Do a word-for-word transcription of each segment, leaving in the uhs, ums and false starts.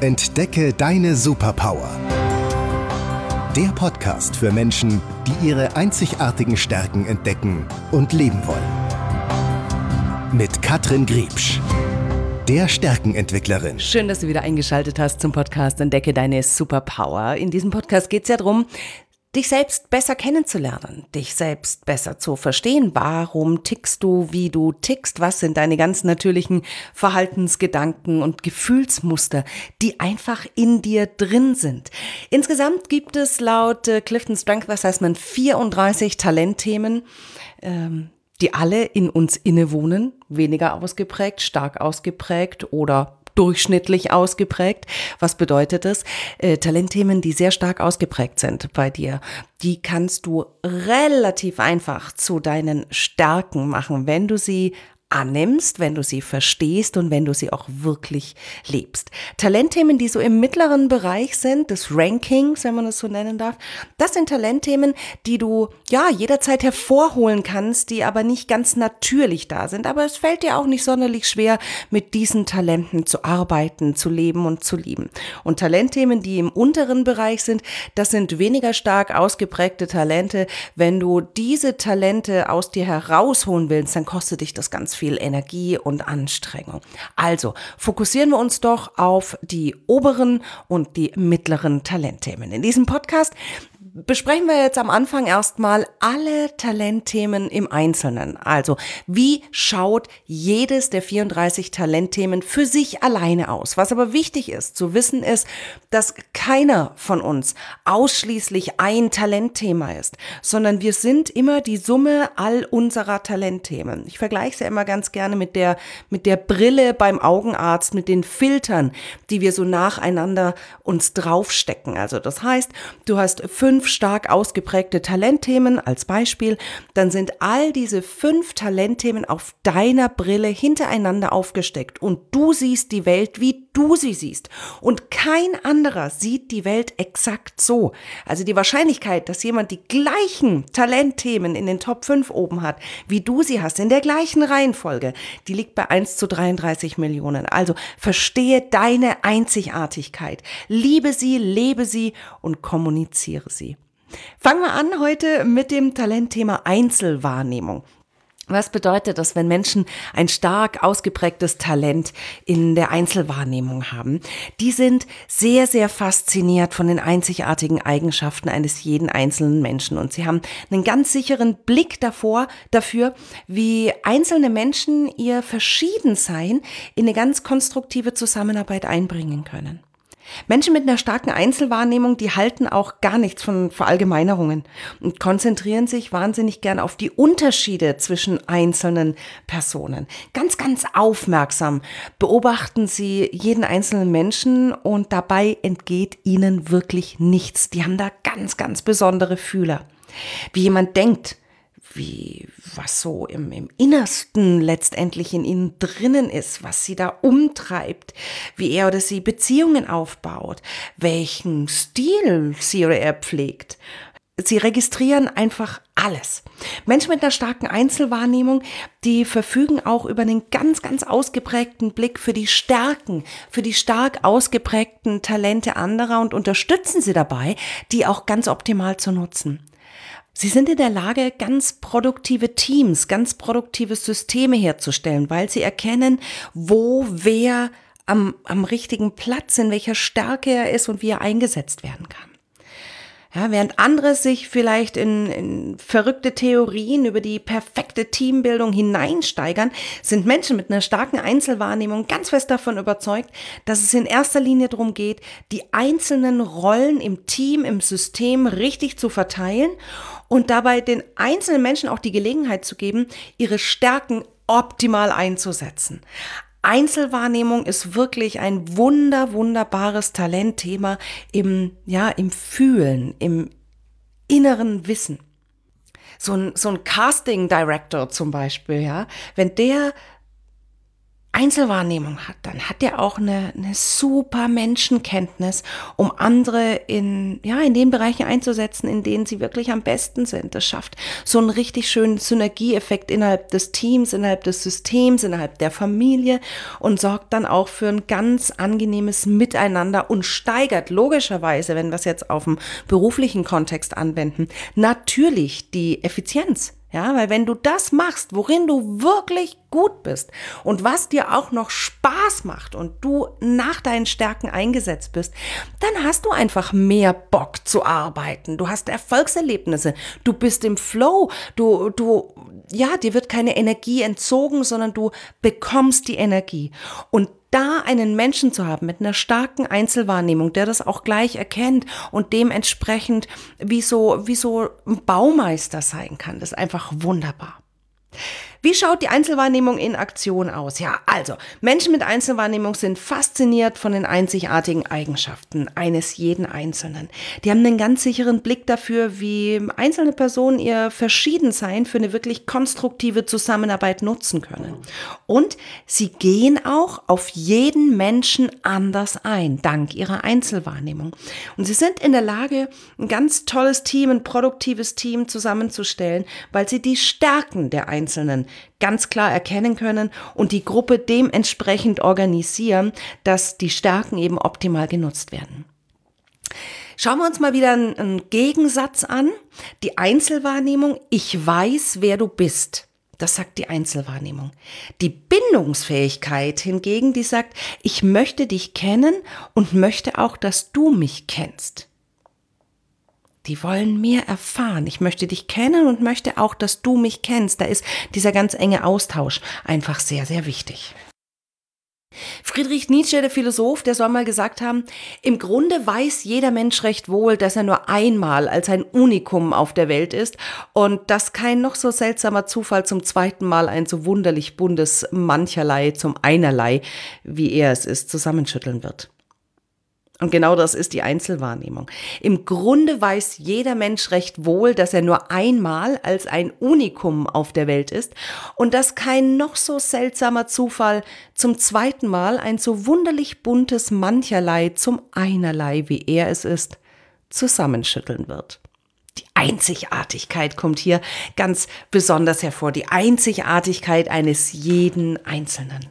Entdecke deine Superpower. Der Podcast für Menschen, die ihre einzigartigen Stärken entdecken und leben wollen. Mit Katrin Griebsch, der Stärkenentwicklerin. Schön, dass du wieder eingeschaltet hast zum Podcast Entdecke deine Superpower. In diesem Podcast geht es ja darum, dich selbst besser kennenzulernen, dich selbst besser zu verstehen. Warum tickst du, wie du tickst? Was sind deine ganz natürlichen Verhaltensgedanken und Gefühlsmuster, die einfach in dir drin sind? Insgesamt gibt es laut äh, Clifton Strength Assessment vierunddreißig Talentthemen, ähm, die alle in uns innewohnen, weniger ausgeprägt, stark ausgeprägt oder durchschnittlich ausgeprägt. Was bedeutet das? Äh, Talentthemen, die sehr stark ausgeprägt sind bei dir, die kannst du relativ einfach zu deinen Stärken machen, wenn du sie annimmst, wenn du sie verstehst und wenn du sie auch wirklich lebst. Talentthemen, die so im mittleren Bereich sind, des Rankings, wenn man das so nennen darf, das sind Talentthemen, die du ja jederzeit hervorholen kannst, die aber nicht ganz natürlich da sind. Aber es fällt dir auch nicht sonderlich schwer, mit diesen Talenten zu arbeiten, zu leben und zu lieben. Und Talentthemen, die im unteren Bereich sind, das sind weniger stark ausgeprägte Talente. Wenn du diese Talente aus dir herausholen willst, dann kostet dich das ganz viel Energie und Anstrengung. Also fokussieren wir uns doch auf die oberen und die mittleren Talentthemen. In diesem Podcast besprechen wir jetzt am Anfang erstmal alle Talentthemen im Einzelnen. Also, wie schaut jedes der vierunddreißig Talentthemen für sich alleine aus? Was aber wichtig ist zu wissen ist, dass keiner von uns ausschließlich ein Talentthema ist, sondern wir sind immer die Summe all unserer Talentthemen. Ich vergleiche es ja immer ganz gerne mit der, mit der Brille beim Augenarzt, mit den Filtern, die wir so nacheinander uns draufstecken. Also, das heißt, du hast fünf stark ausgeprägte Talentthemen als Beispiel, dann sind all diese fünf Talentthemen auf deiner Brille hintereinander aufgesteckt und du siehst die Welt, wie du sie siehst und kein anderer sieht die Welt exakt so. Also die Wahrscheinlichkeit, dass jemand die gleichen Talentthemen in den Top fünf oben hat, wie du sie hast, in der gleichen Reihenfolge, die liegt bei eins zu dreiunddreißig Millionen. Also verstehe deine Einzigartigkeit, liebe sie, lebe sie und kommuniziere sie. Fangen wir an heute mit dem Talentthema Einzelwahrnehmung. Was bedeutet das, wenn Menschen ein stark ausgeprägtes Talent in der Einzelwahrnehmung haben? Die sind sehr, sehr fasziniert von den einzigartigen Eigenschaften eines jeden einzelnen Menschen und sie haben einen ganz sicheren Blick davor, dafür, wie einzelne Menschen ihr Verschiedensein in eine ganz konstruktive Zusammenarbeit einbringen können. Menschen mit einer starken Einzelwahrnehmung, die halten auch gar nichts von Verallgemeinerungen und konzentrieren sich wahnsinnig gern auf die Unterschiede zwischen einzelnen Personen. Ganz, ganz aufmerksam beobachten sie jeden einzelnen Menschen und dabei entgeht ihnen wirklich nichts. Die haben da ganz, ganz besondere Fühler. Wie jemand denkt, wie was so im, im Innersten letztendlich in ihnen drinnen ist, was sie da umtreibt, wie er oder sie Beziehungen aufbaut, welchen Stil sie oder er pflegt. Sie registrieren einfach alles. Menschen mit einer starken Einzelwahrnehmung, die verfügen auch über einen ganz, ganz ausgeprägten Blick für die Stärken, für die stark ausgeprägten Talente anderer und unterstützen sie dabei, die auch ganz optimal zu nutzen. Sie sind in der Lage, ganz produktive Teams, ganz produktive Systeme herzustellen, weil sie erkennen, wo wer am, am richtigen Platz, in welcher Stärke er ist und wie er eingesetzt werden kann. Ja, während andere sich vielleicht in, in verrückte Theorien über die perfekte Teambildung hineinsteigern, sind Menschen mit einer starken Einzelwahrnehmung ganz fest davon überzeugt, dass es in erster Linie darum geht, die einzelnen Rollen im Team, im System richtig zu verteilen und dabei den einzelnen Menschen auch die Gelegenheit zu geben, ihre Stärken optimal einzusetzen. Einzelwahrnehmung ist wirklich ein wunder, wunderbares Talentthema im, ja, im Fühlen, im inneren Wissen. So ein, so ein Casting Director zum Beispiel, ja, wenn der Einzelwahrnehmung hat, dann hat er auch eine, eine super Menschenkenntnis, um andere in, ja, in den Bereichen einzusetzen, in denen sie wirklich am besten sind. Das schafft so einen richtig schönen Synergieeffekt innerhalb des Teams, innerhalb des Systems, innerhalb der Familie und sorgt dann auch für ein ganz angenehmes Miteinander und steigert logischerweise, wenn wir es jetzt auf dem beruflichen Kontext anwenden, natürlich die Effizienz. Ja, weil wenn du das machst, worin du wirklich gut bist und was dir auch noch Spaß macht und du nach deinen Stärken eingesetzt bist, dann hast du einfach mehr Bock zu arbeiten. Du hast Erfolgserlebnisse. Du bist im Flow. Du, du, ja, dir wird keine Energie entzogen, sondern du bekommst die Energie. Und da einen Menschen zu haben mit einer starken Einzelwahrnehmung, der das auch gleich erkennt und dementsprechend wie so, wie so ein Baumeister sein kann, das ist einfach wunderbar. Wie schaut die Einzelwahrnehmung in Aktion aus? Ja, also, Menschen mit Einzelwahrnehmung sind fasziniert von den einzigartigen Eigenschaften eines jeden Einzelnen. Die haben einen ganz sicheren Blick dafür, wie einzelne Personen ihr Verschiedensein für eine wirklich konstruktive Zusammenarbeit nutzen können. Und sie gehen auch auf jeden Menschen anders ein, dank ihrer Einzelwahrnehmung. Und sie sind in der Lage, ein ganz tolles Team, ein produktives Team zusammenzustellen, weil sie die Stärken der Einzelnen ganz klar erkennen können und die Gruppe dementsprechend organisieren, dass die Stärken eben optimal genutzt werden. Schauen wir uns mal wieder einen, einen Gegensatz an. Die Einzelwahrnehmung, ich weiß, wer du bist. Das sagt die Einzelwahrnehmung. Die Bindungsfähigkeit hingegen, die sagt, ich möchte dich kennen und möchte auch, dass du mich kennst. Die wollen mehr erfahren. Ich möchte dich kennen und möchte auch, dass du mich kennst. Da ist dieser ganz enge Austausch einfach sehr, sehr wichtig. Friedrich Nietzsche, der Philosoph, der soll mal gesagt haben, im Grunde weiß jeder Mensch recht wohl, dass er nur einmal als ein Unikum auf der Welt ist und dass kein noch so seltsamer Zufall zum zweiten Mal ein so wunderlich buntes Mancherlei zum Einerlei, wie er es ist, zusammenschütteln wird. Und genau das ist die Einzelwahrnehmung. Im Grunde weiß jeder Mensch recht wohl, dass er nur einmal als ein Unikum auf der Welt ist und dass kein noch so seltsamer Zufall zum zweiten Mal ein so wunderlich buntes Mancherlei zum Einerlei, wie er es ist, zusammenschütteln wird. Die Einzigartigkeit kommt hier ganz besonders hervor, die Einzigartigkeit eines jeden Einzelnen.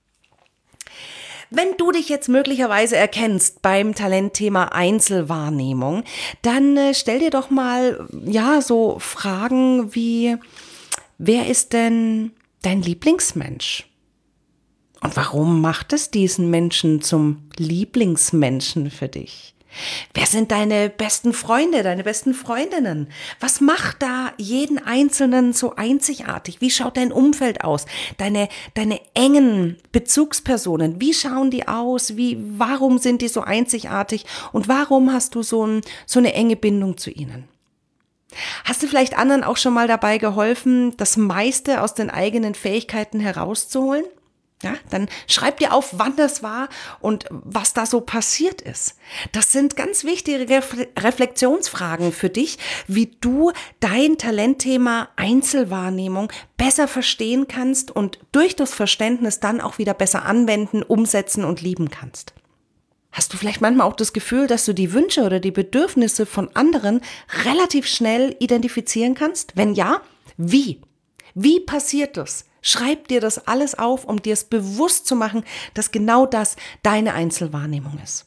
Wenn du dich jetzt möglicherweise erkennst beim Talentthema Einzelwahrnehmung, dann äh, stell dir doch mal, ja, so Fragen wie, wer ist denn dein Lieblingsmensch? Und warum macht es diesen Menschen zum Lieblingsmenschen für dich? Wer sind deine besten Freunde, deine besten Freundinnen? Was macht da jeden Einzelnen so einzigartig? Wie schaut dein Umfeld aus? Deine, deine engen Bezugspersonen, wie schauen die aus? Wie, warum sind die so einzigartig? Und warum hast du so, ein, so eine enge Bindung zu ihnen? Hast du vielleicht anderen auch schon mal dabei geholfen, das meiste aus den eigenen Fähigkeiten herauszuholen? Ja, dann schreib dir auf, wann das war und was da so passiert ist. Das sind ganz wichtige Reflexionsfragen für dich, wie du dein Talentthema Einzelwahrnehmung besser verstehen kannst und durch das Verständnis dann auch wieder besser anwenden, umsetzen und lieben kannst. Hast du vielleicht manchmal auch das Gefühl, dass du die Wünsche oder die Bedürfnisse von anderen relativ schnell identifizieren kannst? Wenn ja, wie? Wie passiert das? Schreib dir das alles auf, um dir es bewusst zu machen, dass genau das deine Einzelwahrnehmung ist.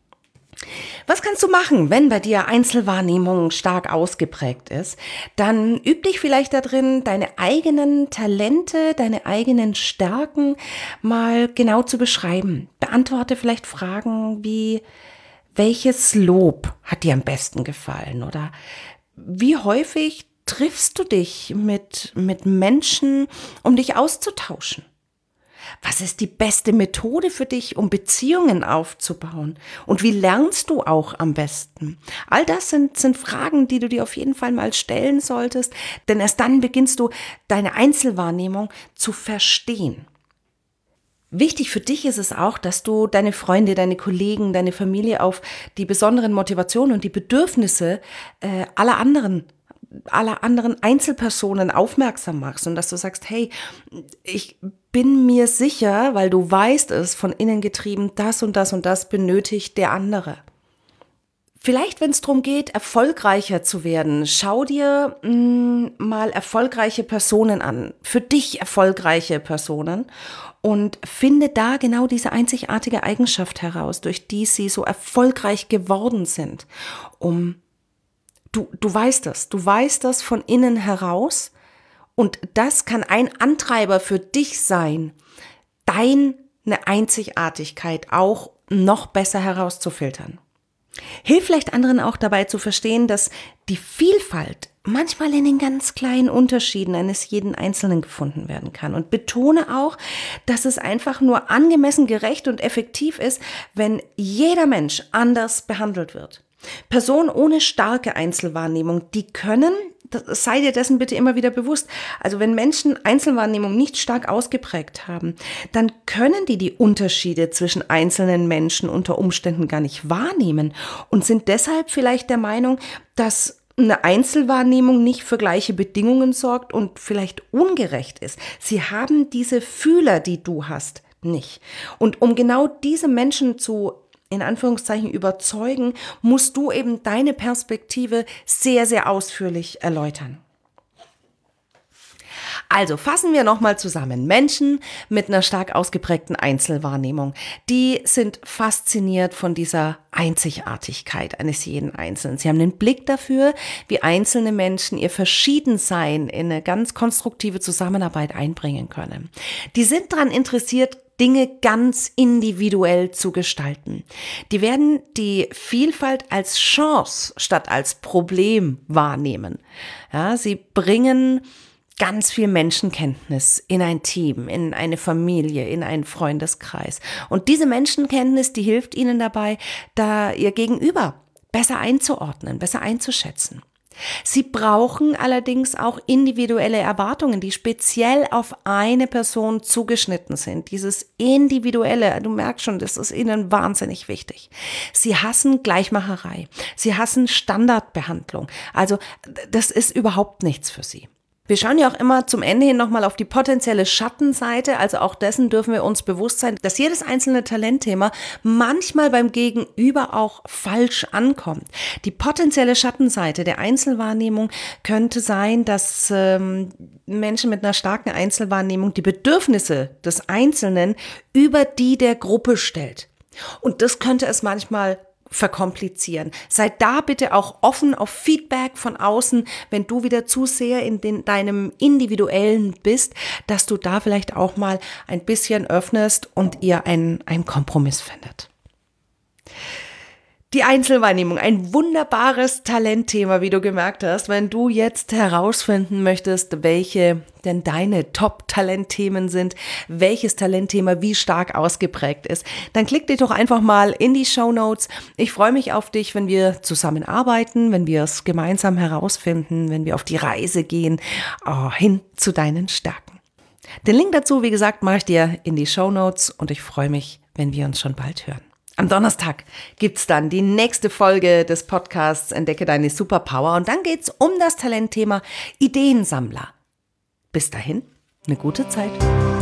Was kannst du machen, wenn bei dir Einzelwahrnehmung stark ausgeprägt ist? Dann üb dich vielleicht darin, deine eigenen Talente, deine eigenen Stärken mal genau zu beschreiben. Beantworte vielleicht Fragen wie, welches Lob hat dir am besten gefallen? Oder wie häufig triffst du dich mit, mit Menschen, um dich auszutauschen? Was ist die beste Methode für dich, um Beziehungen aufzubauen? Und wie lernst du auch am besten? All das sind, sind Fragen, die du dir auf jeden Fall mal stellen solltest, denn erst dann beginnst du, deine Einzelwahrnehmung zu verstehen. Wichtig für dich ist es auch, dass du deine Freunde, deine Kollegen, deine Familie auf die besonderen Motivationen und die Bedürfnisse äh, aller anderen aller anderen Einzelpersonen aufmerksam machst und dass du sagst, hey, ich bin mir sicher, weil du weißt es von innen getrieben, das und das und das benötigt der andere. Vielleicht, wenn es darum geht, erfolgreicher zu werden, schau dir mh, mal erfolgreiche Personen an, für dich erfolgreiche Personen und finde da genau diese einzigartige Eigenschaft heraus, durch die sie so erfolgreich geworden sind. Um, du, du weißt das, du weißt das von innen heraus und das kann ein Antreiber für dich sein, deine Einzigartigkeit auch noch besser herauszufiltern. Hilf vielleicht anderen auch dabei zu verstehen, dass die Vielfalt manchmal in den ganz kleinen Unterschieden eines jeden Einzelnen gefunden werden kann. Und betone auch, dass es einfach nur angemessen, gerecht und effektiv ist, wenn jeder Mensch anders behandelt wird. Personen ohne starke Einzelwahrnehmung, die können, sei dir dessen bitte immer wieder bewusst, also wenn Menschen Einzelwahrnehmung nicht stark ausgeprägt haben, dann können die die Unterschiede zwischen einzelnen Menschen unter Umständen gar nicht wahrnehmen und sind deshalb vielleicht der Meinung, dass eine Einzelwahrnehmung nicht für gleiche Bedingungen sorgt und vielleicht ungerecht ist. Sie haben diese Fühler, die du hast, nicht. Und um genau diese Menschen zu in Anführungszeichen überzeugen, musst du eben deine Perspektive sehr, sehr ausführlich erläutern. Also fassen wir nochmal zusammen. Menschen mit einer stark ausgeprägten Einzelwahrnehmung, die sind fasziniert von dieser Einzigartigkeit eines jeden Einzelnen. Sie haben den Blick dafür, wie einzelne Menschen ihr Verschiedensein in eine ganz konstruktive Zusammenarbeit einbringen können. Die sind daran interessiert, Dinge ganz individuell zu gestalten. Die werden die Vielfalt als Chance statt als Problem wahrnehmen. Ja, sie bringen ganz viel Menschenkenntnis in ein Team, in eine Familie, in einen Freundeskreis. Und diese Menschenkenntnis, die hilft ihnen dabei, da ihr Gegenüber besser einzuordnen, besser einzuschätzen. Sie brauchen allerdings auch individuelle Erwartungen, die speziell auf eine Person zugeschnitten sind. Dieses Individuelle, du merkst schon, das ist ihnen wahnsinnig wichtig. Sie hassen Gleichmacherei, sie hassen Standardbehandlung. Also das ist überhaupt nichts für sie. Wir schauen ja auch immer zum Ende hin nochmal auf die potenzielle Schattenseite, also auch dessen dürfen wir uns bewusst sein, dass jedes einzelne Talentthema manchmal beim Gegenüber auch falsch ankommt. Die potenzielle Schattenseite der Einzelwahrnehmung könnte sein, dass ähm, Menschen mit einer starken Einzelwahrnehmung die Bedürfnisse des Einzelnen über die der Gruppe stellt. Und das könnte es manchmal verkomplizieren. Sei da bitte auch offen auf Feedback von außen, wenn du wieder zu sehr in den, deinem Individuellen bist, dass du da vielleicht auch mal ein bisschen öffnest und ihr einen, einen Kompromiss findet. Die Einzelwahrnehmung, ein wunderbares Talentthema, wie du gemerkt hast. Wenn du jetzt herausfinden möchtest, welche denn deine Top-Talentthemen sind, welches Talentthema wie stark ausgeprägt ist, dann klick dich doch einfach mal in die Shownotes. Ich freue mich auf dich, wenn wir zusammenarbeiten, wenn wir es gemeinsam herausfinden, wenn wir auf die Reise gehen, oh, hin zu deinen Stärken. Den Link dazu, wie gesagt, mache ich dir in die Shownotes und ich freue mich, wenn wir uns schon bald hören. Am Donnerstag gibt's dann die nächste Folge des Podcasts Entdecke deine Superpower und dann geht's um das Talentthema Ideensammler. Bis dahin, eine gute Zeit.